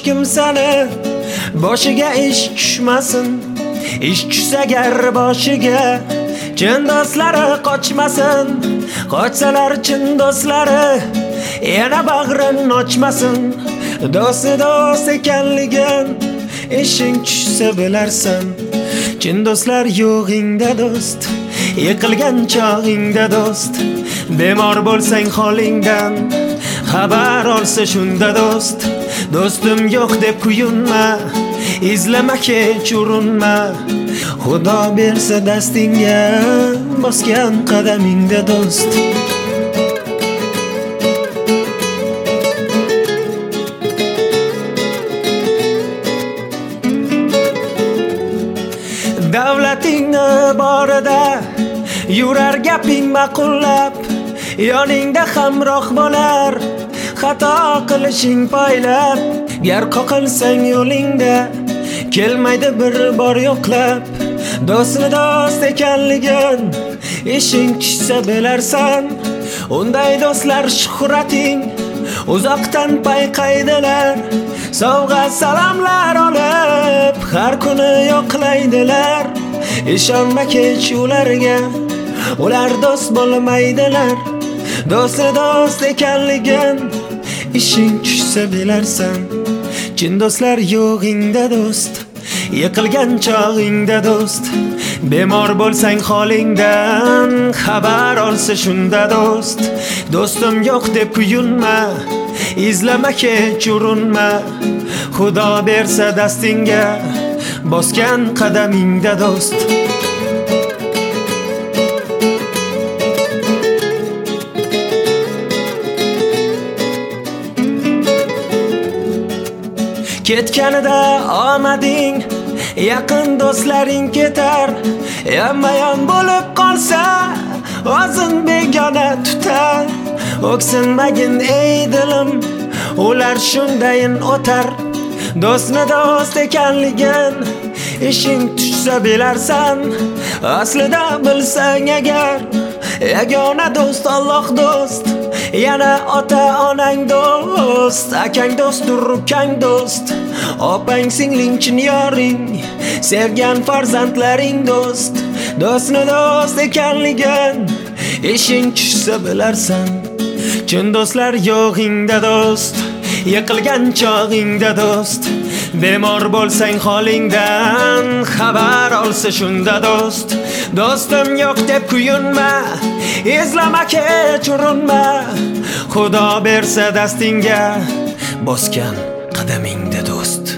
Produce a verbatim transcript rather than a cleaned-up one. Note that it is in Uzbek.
kim seni boshiga ish tushmasin. Ish tushsa gar boshiga chin do'stlari qochmasin. Qochsalar chin do'stlari yana bag'rin ochmasin. Do'sti do'st ekanligin ishing tushsa bilarsan. Chin do'stlar yo'g'ingda do'st, yiqilgan chog'ingda do'st. Bemor bo'lsang holingdan xabar olsa shunda do'st. Do'stim yo'q deb kuyunma, izlama kech urinma. Xudo bersa dastingga bosgan qadamingda do'st. Davlatingni borida yurar gaping ma'qullab, yoningda hamroh bo'lar xato qilishing poylab. Gar qoqilsang yo'lingda kelmaydi bir bor yo'qlab. Do'stni do'st ekanligin ishing tushsa bilarsan. Unday do'stlar shuhrating uzoqdan payqaydilar. Sovg'a salomlar olib har kuni yo'qlaydilar. Ishonma kech ularga, ular do'st bo'lmaydilar. Do'stni do'st ekanligin ishing tushsa bilarsan. Chin do'stlar yo'g'ingda do'st, yiqilgan chog'ingda do'st. Bemor bo'lsang holingdan xabar olsa shunda do'st. Do'stim yo'q deb kuyunma, izlama kech urinma. Xudo bersa dastingga bosgan qadamingda do'st. Ketganida omading, yaqin do'stlaring ketar. Yonma-yon bo'lib qolsa o'zing begona tutar. O'ksinmagin ey dilim, ular shundayin o'tar. Do'stni do'st ekanligin ishing tushsa bilarsan. Aslida bilsang agar yagona do'st Alloh do'st. Yana ota onang do'st, akang do'stdir ukang do'st. Opang singling chin yoring, sevgan farzandlaring do'st. Do'stni do'st ekanligin ishing tushsa bilarsan. Chin do'stlar yo'g'ingda do'st, yiqilgan chog'ingda do'st. Bemor bo'lsang holingdan xabar olsa shunda do'st. Do'stim yo'q deb kuyunma, izlama kech urinma. Xudo bersa dastingga bosgan qadamingda do'st.